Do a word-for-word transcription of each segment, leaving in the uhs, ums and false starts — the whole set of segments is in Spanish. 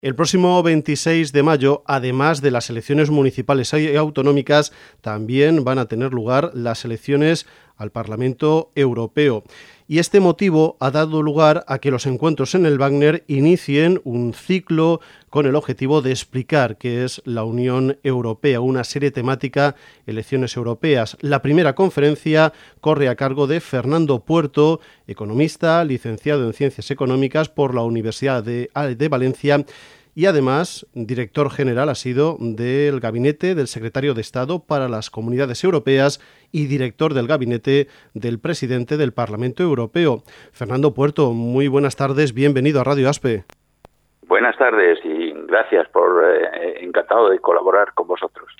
El próximo veintiséis de mayo, además de las elecciones municipales y autonómicas, también van a tener lugar las elecciones al Parlamento Europeo. Y este motivo ha dado lugar a que los encuentros en el Wagner inicien un ciclo con el objetivo de explicar qué es la Unión Europea, una serie temática, elecciones europeas. La primera conferencia corre a cargo de Fernando Puerto, economista, licenciado en Ciencias Económicas por la Universidad de, de Valencia, y además director general ha sido del gabinete del secretario de Estado para las Comunidades Europeas y director del gabinete del presidente del Parlamento Europeo. Fernando Puerto, muy buenas tardes, bienvenido a Radio ASPE. Buenas tardes y gracias por eh, encantado de colaborar con vosotros.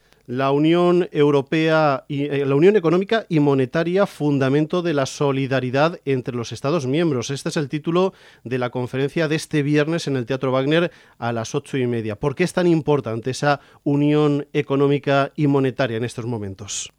La Unión Europea y eh, la Unión Económica y Monetaria, fundamento de la solidaridad entre los Estados miembros. Este es el título de la conferencia de este viernes en el Teatro Wagner a las ocho y media. ¿Por qué es tan importante esa Unión Económica y Monetaria en estos momentos?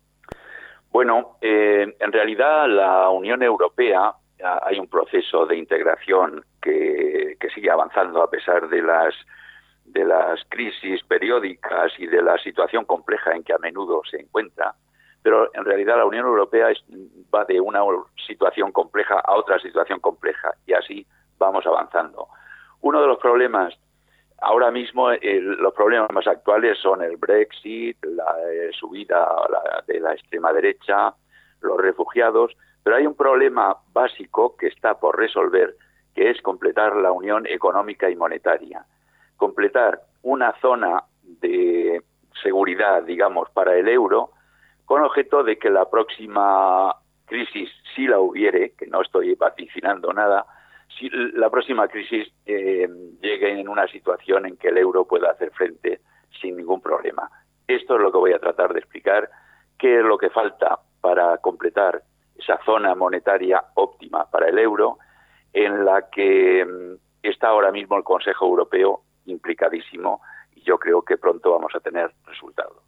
Bueno, eh, en realidad la Unión Europea, hay un proceso de integración que, que sigue avanzando a pesar de las de las crisis periódicas y de la situación compleja en que a menudo se encuentra, pero en realidad la Unión Europea es, va de una situación compleja a otra situación compleja y así vamos avanzando. Uno de los problemas, ahora mismo el, los problemas más actuales son el Brexit, la eh, subida la, de la extrema derecha, los refugiados, pero hay un problema básico que está por resolver, que es completar la Unión Económica y Monetaria. Completar una zona de seguridad, digamos, para el euro, con objeto de que la próxima crisis, si la hubiere, que no estoy vaticinando nada, si la próxima crisis eh, llegue en una situación en que el euro pueda hacer frente sin ningún problema. Esto es lo que voy a tratar de explicar, qué es lo que falta para completar esa zona monetaria óptima para el euro, en la que eh, está ahora mismo el Consejo Europeo implicadísimo y yo creo que pronto vamos a tener resultados.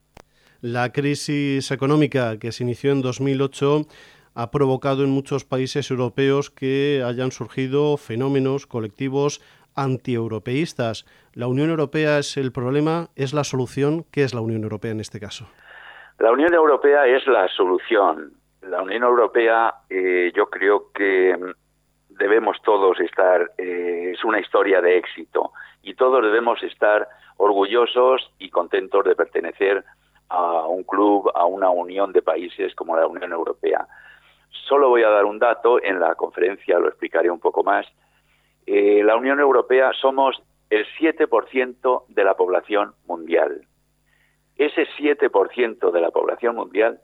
La crisis económica que se inició en dos mil ocho ha provocado en muchos países europeos que hayan surgido fenómenos colectivos antieuropeístas. ¿La Unión Europea es el problema? ¿Es la solución? ¿Qué es la Unión Europea en este caso? La Unión Europea es la solución. La Unión Europea eh, yo creo que debemos todos estar, eh, es una historia de éxito y todos debemos estar orgullosos y contentos de pertenecer a un club, a una unión de países como la Unión Europea. Solo voy a dar un dato, en la conferencia lo explicaré un poco más. Eh, la Unión Europea somos el siete por ciento de la población mundial. Ese siete por ciento de la población mundial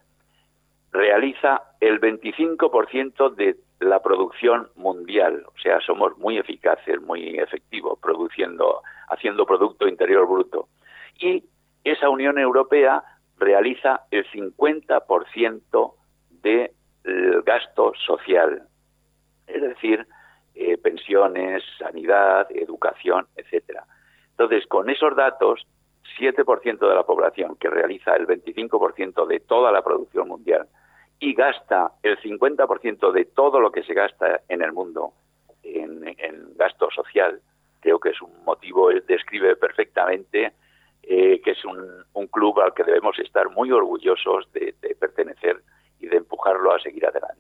realiza el veinticinco por ciento de la producción mundial, o sea, somos muy eficaces, muy efectivos, produciendo, haciendo Producto Interior Bruto. Y esa Unión Europea realiza el cincuenta por ciento del gasto social, es decir, eh, pensiones, sanidad, educación, etcétera. Entonces, con esos datos, siete por ciento de la población que realiza el veinticinco por ciento de toda la producción mundial y gasta el cincuenta por ciento de todo lo que se gasta en el mundo en, en gasto social, creo que es un motivo, él describe perfectamente eh, que es un, un club al que debemos estar muy orgullosos de, de pertenecer y de empujarlo a seguir adelante.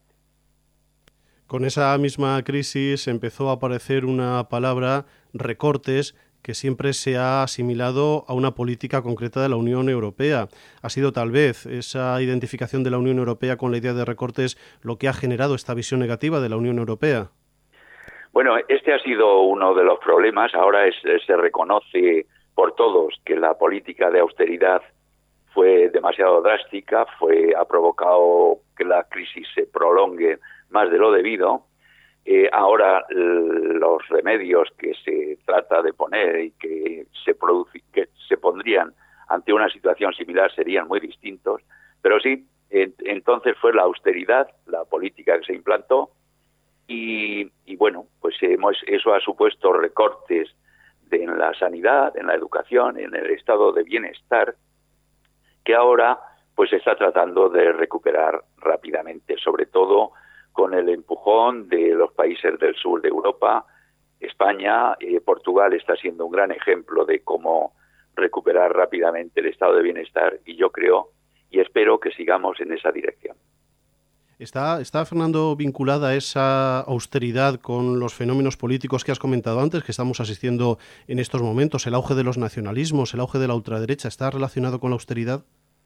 Con esa misma crisis empezó a aparecer una palabra, recortes, que siempre se ha asimilado a una política concreta de la Unión Europea. ¿Ha sido tal vez esa identificación de la Unión Europea con la idea de recortes lo que ha generado esta visión negativa de la Unión Europea? Bueno, este ha sido uno de los problemas. Ahora es, se reconoce por todos que la política de austeridad fue demasiado drástica, fue, ha provocado que la crisis se prolongue más de lo debido. Eh, ahora los remedios que se trata de poner y que se, produce, que se pondrían ante una situación similar serían muy distintos, pero sí, en, entonces fue la austeridad, la política que se implantó y, y bueno, pues hemos, eso ha supuesto recortes de, en la sanidad, en la educación, en el estado de bienestar, que ahora pues se está tratando de recuperar rápidamente, sobre todo con el empujón de los países del sur de Europa, España, eh, Portugal está siendo un gran ejemplo de cómo recuperar rápidamente el estado de bienestar, y yo creo y espero que sigamos en esa dirección. ¿Está, está, Fernando, vinculada esa austeridad con los fenómenos políticos que has comentado antes, que estamos asistiendo en estos momentos? ¿El auge de los nacionalismos, el auge de la ultraderecha, está relacionado con la austeridad?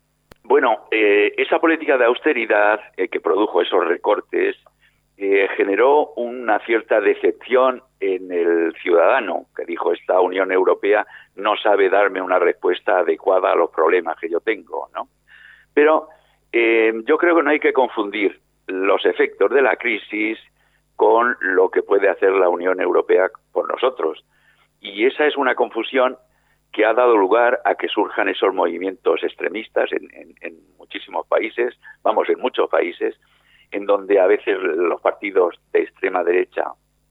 Bueno, eh, esa política de austeridad eh, que produjo esos recortes eh, generó una cierta decepción en el ciudadano, que dijo: esta Unión Europea no sabe darme una respuesta adecuada a los problemas que yo tengo, ¿no? Pero eh, yo creo que no hay que confundir los efectos de la crisis con lo que puede hacer la Unión Europea por nosotros. Y esa es una confusión que ha dado lugar a que surjan esos movimientos extremistas en, en, en muchísimos países, vamos, en muchos países, en donde a veces los partidos de extrema derecha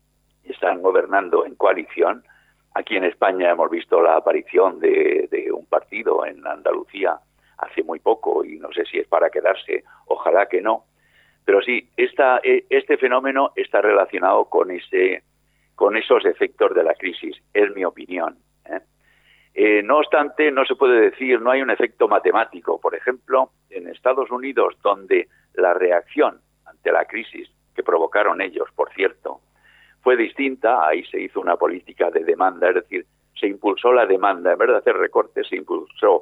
están gobernando en coalición. Aquí en España hemos visto la aparición de, de un partido en Andalucía hace muy poco, y no sé si es para quedarse, ojalá que no. Pero sí, esta, este fenómeno está relacionado con ese, con esos efectos de la crisis, es mi opinión, ¿eh? Eh, no obstante, no se puede decir, no hay un efecto matemático. Por ejemplo, en Estados Unidos, donde la reacción ante la crisis que provocaron ellos, por cierto, fue distinta, ahí se hizo una política de demanda, es decir, se impulsó la demanda, en vez de hacer recortes, se impulsó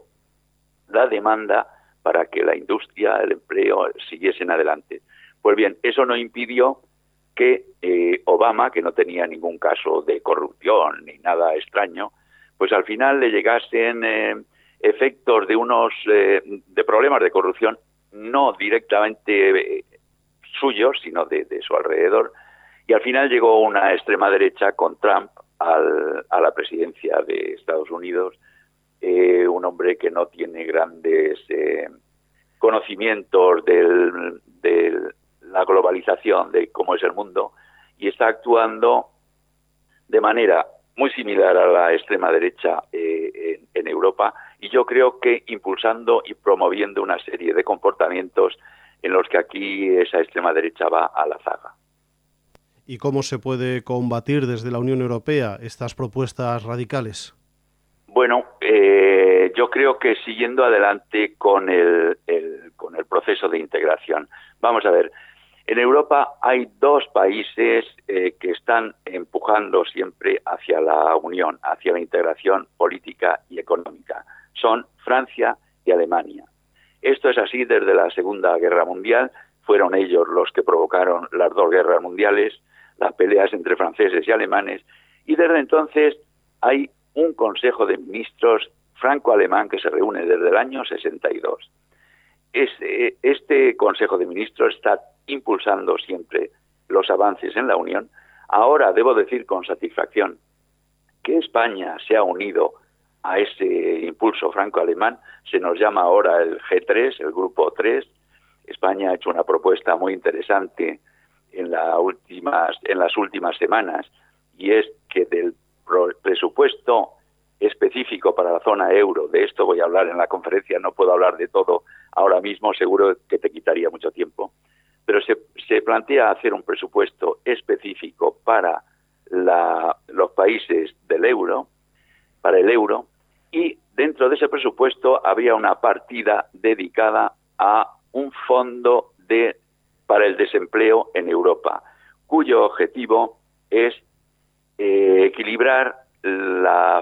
la demanda para que la industria, el empleo siguiesen adelante. Pues bien, eso no impidió que eh, Obama, que no tenía ningún caso de corrupción ni nada extraño, pues al final le llegasen eh, efectos de unos eh, de problemas de corrupción no directamente eh, suyos, sino de, de su alrededor, y al final llegó una extrema derecha con Trump al, a la presidencia de Estados Unidos, eh, un hombre que no tiene grandes eh, conocimientos del, de la globalización, de cómo es el mundo, y está actuando de manera muy similar a la extrema derecha eh, en, en Europa, y yo creo que impulsando y promoviendo una serie de comportamientos en los que aquí esa extrema derecha va a la zaga. ¿Y cómo se puede combatir desde la Unión Europea estas propuestas radicales? Bueno, eh, yo creo que siguiendo adelante con el, el, con el proceso de integración. Vamos a ver, en Europa hay dos países eh, que están empujando siempre hacia la unión, hacia la integración política y económica. Son Francia y Alemania. Esto es así desde la Segunda Guerra Mundial. Fueron ellos los que provocaron las dos guerras mundiales, las peleas entre franceses y alemanes, y desde entonces hay un Consejo de Ministros franco-alemán que se reúne desde el año sesenta y dos. Este, este Consejo de Ministros está impulsando siempre los avances en la Unión. Ahora debo decir con satisfacción que España se ha unido a ese impulso franco-alemán. Se nos llama ahora el G tres, el Grupo tres. España ha hecho una propuesta muy interesante en, la últimas, en las últimas semanas, y es que del presupuesto específico para la zona euro, de esto voy a hablar en la conferencia, no puedo hablar de todo ahora mismo, seguro que te quitaría mucho tiempo, pero se, se plantea hacer un presupuesto específico para la, los países del euro, para el euro, y dentro de ese presupuesto habría una partida dedicada a un fondo de para el desempleo en Europa, cuyo objetivo es eh, equilibrar las,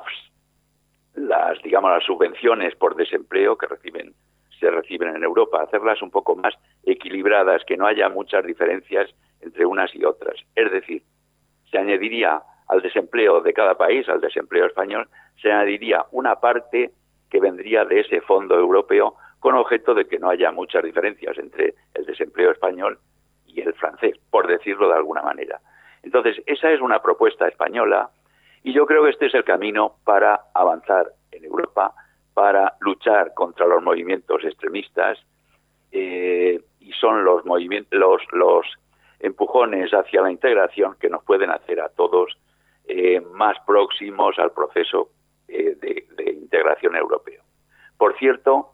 las, digamos, las subvenciones por desempleo que reciben, se reciben en Europa, hacerlas un poco más equilibradas, que no haya muchas diferencias entre unas y otras. Es decir, se añadiría al desempleo de cada país, al desempleo español, se añadiría una parte que vendría de ese fondo europeo, con objeto de que no haya muchas diferencias entre el desempleo español y el francés, por decirlo de alguna manera. Entonces, esa es una propuesta española, y yo creo que este es el camino para avanzar en Europa, para luchar contra los movimientos extremistas, eh, y son los movimientos, los, los empujones hacia la integración que nos pueden hacer a todos eh, más próximos al proceso eh, de, de integración europeo. Por cierto,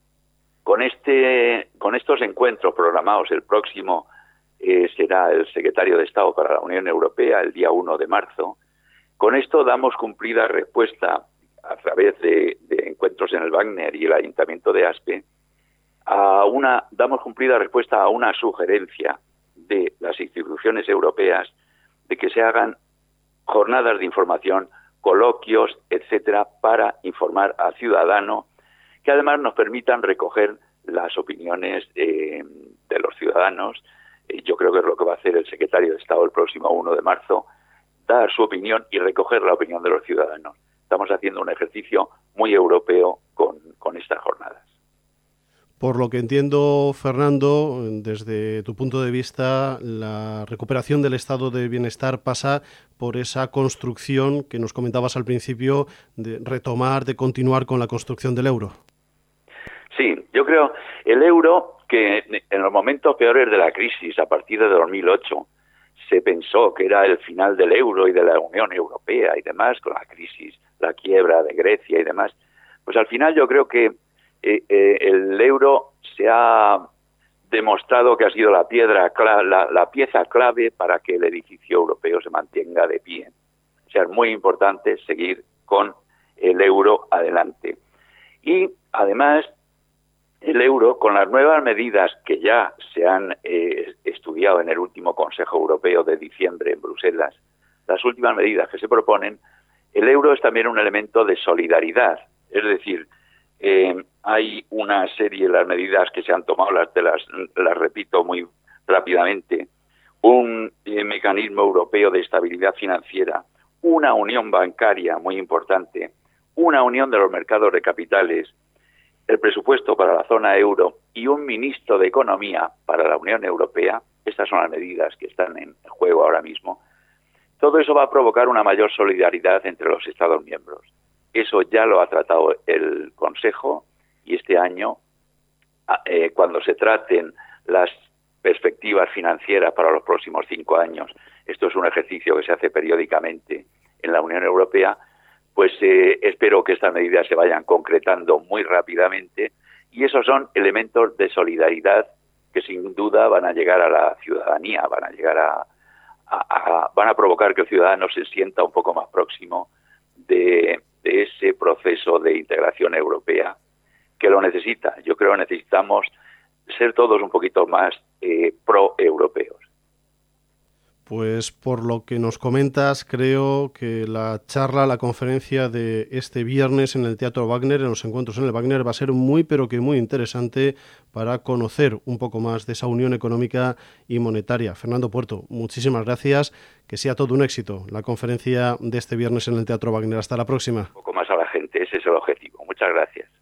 Con este, con estos encuentros programados, el próximo eh, será el secretario de Estado para la Unión Europea, el día uno de marzo, Con esto damos cumplida respuesta a través de, de encuentros en el Wagner y el Ayuntamiento de Aspe, a una, damos cumplida respuesta a una sugerencia de las instituciones europeas de que se hagan jornadas de información, coloquios, etcétera, para informar al ciudadano, que además nos permitan recoger las opiniones eh, de los ciudadanos. Eh, yo creo que es lo que va a hacer el secretario de Estado el próximo uno de marzo, dar su opinión y recoger la opinión de los ciudadanos. Estamos haciendo un ejercicio muy europeo con, con estas jornadas. Por lo que entiendo, Fernando, desde tu punto de vista, la recuperación del estado de bienestar pasa por esa construcción que nos comentabas al principio, de retomar, de continuar con la construcción del euro. Sí, yo creo el euro, que en los momentos peores de la crisis, a partir de dos mil ocho, se pensó que era el final del euro y de la Unión Europea y demás, con la crisis, la quiebra de Grecia y demás. Pues al final yo creo que eh, eh, el euro se ha demostrado que ha sido la piedra, la, la pieza clave para que el edificio europeo se mantenga de pie. O sea, es muy importante seguir con el euro adelante. Y además, el euro, con las nuevas medidas que ya se han eh, estudiado en el último Consejo Europeo de diciembre en Bruselas, las últimas medidas que se proponen, el euro es también un elemento de solidaridad. Es decir, eh, hay una serie de las medidas que se han tomado, las, de las, las repito muy rápidamente, un eh, mecanismo europeo de estabilidad financiera, una unión bancaria muy importante, una unión de los mercados de capitales, el presupuesto para la zona euro y un ministro de Economía para la Unión Europea. Estas son las medidas que están en juego ahora mismo. Todo eso va a provocar una mayor solidaridad entre los Estados miembros. Eso ya lo ha tratado el Consejo y este año, eh, cuando se traten las perspectivas financieras para los próximos cinco años, esto es un ejercicio que se hace periódicamente en la Unión Europea, pues eh, espero que estas medidas se vayan concretando muy rápidamente y esos son elementos de solidaridad que sin duda van a llegar a la ciudadanía, van a llegar a, a, a van a provocar que el ciudadano se sienta un poco más próximo de, de ese proceso de integración europea que lo necesita. Yo creo que necesitamos ser todos un poquito más eh, pro-europeos. Pues por lo que nos comentas, creo que la charla, la conferencia de este viernes en el Teatro Wagner, en los encuentros en el Wagner, va a ser muy, pero que muy interesante para conocer un poco más de esa unión económica y monetaria. Fernando Puerto, muchísimas gracias. Que sea todo un éxito la conferencia de este viernes en el Teatro Wagner. Hasta la próxima. Un poco más a la gente, ese es el objetivo. Muchas gracias.